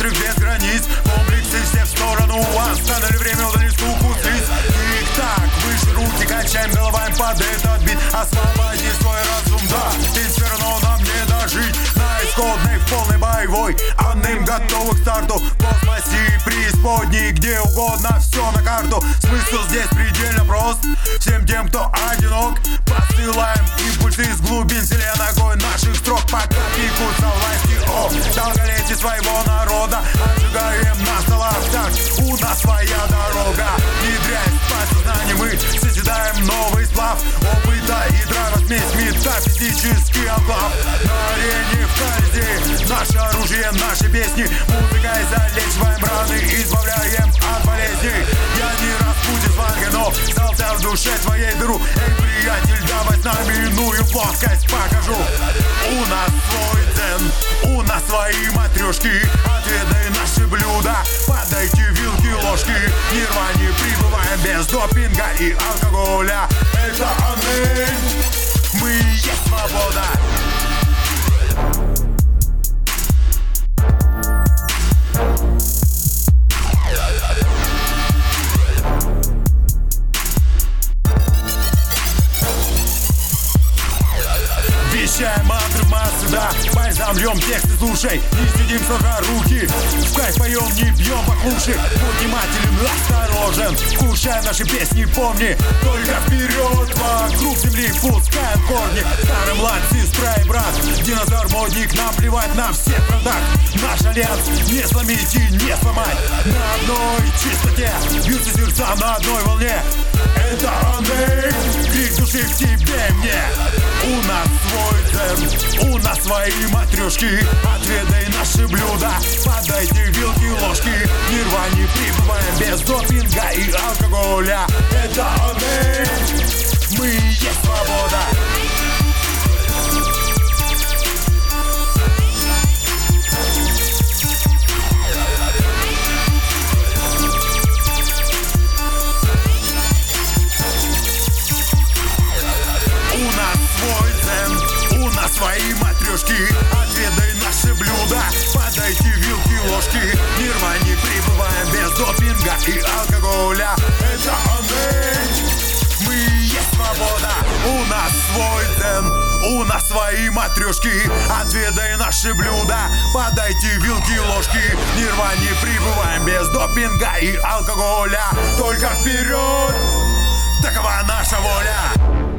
острых без границ. Комплексы все в сторону, остановили время, удали скуку с лиц. Тик-так, выше руки, качаем головами под этот бит. Освободи свой разум, да, и все равно нам не дожить. На исходной, в полной боевой, анным готовы к старту. В космосе и преисподней, где угодно, все на карту. Смысл здесь предельно прост. Всем тем, кто одинок, посылаем импульсы из глубин вселенной. Огонь наших строк пока пикутся власти. О, долголетие своего народа отжигаем на столах. Так, у нас своя дорога. Внедряясь в подсознание, мы созидаем новый сплав опыта и драйва, смесь метафизический облав. На арене в каждой наше оружие, наши песни. Музыкой залечиваем раны, избавляем от болезней. Я не разбудил звонка, но стался в душе твоей дыру. Эй, приятель, давай с нами иную плоскость покажу. У нас свой дзен, у нас свои матрешки. Отведай наши блюда, подайте вилки, ложки. В нирване пребываем без допинга и алкоголя. Это Анель, мы и есть свобода. Вещаем мантры в массы, да, бальзам льем, тексты слушай. Не сидим сложа руки, в кайф поем, не бьем поклуши. Будь внимателен, осторожен, кушай наши песни, помни. Только вперед, вокруг земли пускаем корни. Старый млад, сестра и брат, динозавр, модник, нам плевать на всех фронтах. Наш альянс не сломить и не сломать. На одной чистоте бьются сердца на одной волне. Это Анель, крик души в тебе и мне. У нас свой дзен, у нас свои матрешки. Отведай наши блюда, подайте вилки и ложки. В нирване пребываем без допинга и алкоголя. Это Анель, мы и есть свобода. Свои матрешки, отведай наши блюда, подайте вилки и ложки. В нирване пребываем без допинга и алкоголя. Это Анель, мы и есть свобода. У нас свой дзен, у нас свои матрешки. Отведай наши блюда, подайте вилки и ложки. В нирване пребываем без допинга и алкоголя. Только вперед, такова наша воля.